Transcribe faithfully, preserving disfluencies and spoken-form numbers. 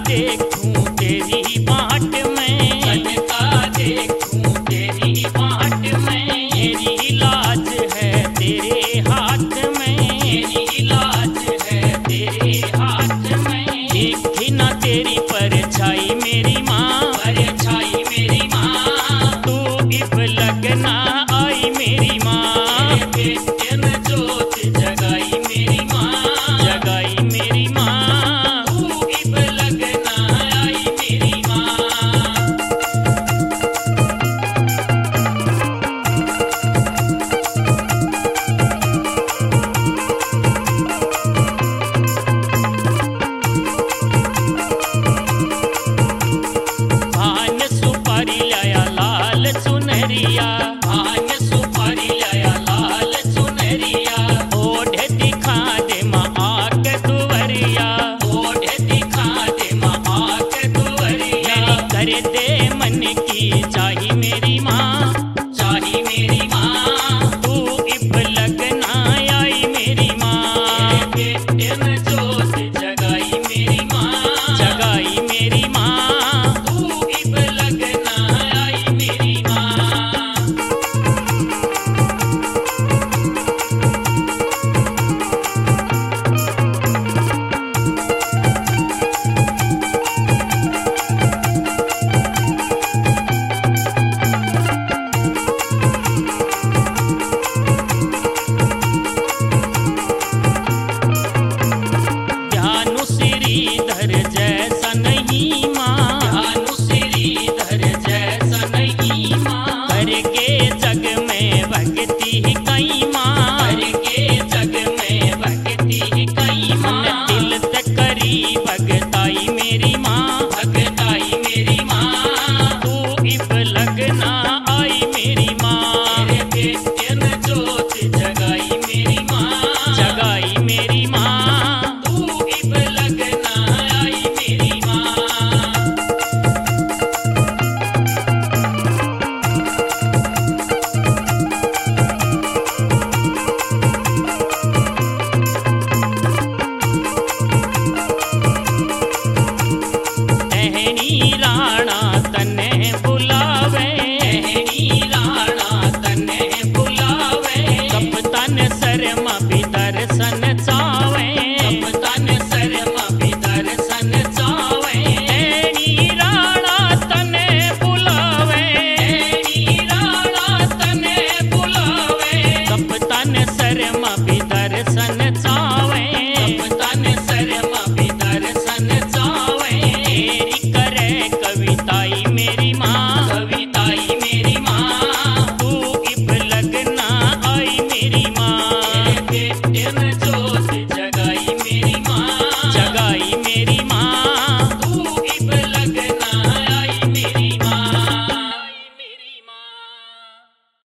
देखूं तेरी बाट में, सदका देखूं तेरी बाट में। मेरी लाज है तेरे हाथ में, मेरी लाज है तेरे हाथ में। देखी ना तेरी परछाई मेरी माँ, परछाई मेरी माँ। तू इब लगना आई मेरी माँ, बेटे में जोत जगाई मेरी माँ, जगाई मेरी माँ। तू इब लगना आई मेरी माँ। भान सुपारी लाया लाल सुनहरिया, भान सुपारी लाया लाल सुनहरिया। ओढ़े दिखा दे माँ आके दुवरिया, ओढ़े दिखा दे माँ आके दुवरिया। मेरी कर दे मन की चाही मेरी माँ, चाही मेरी माँ। तू इब लगना आई मेरी माँ, बेटे में जोत जगाई मेरी माँ, जगाई मेरी माँ। तू इब लगना आई मेरी माँ। ध्यानु श्रीधर जैसा नहीं माँ, ध्यानु श्रीधर जैसा नहीं माँ। करके जग में भक्ति ही कई माँ, करके जग में भक्ति ही कई माँ। दिल से करी भगताई मेरी माँ, भग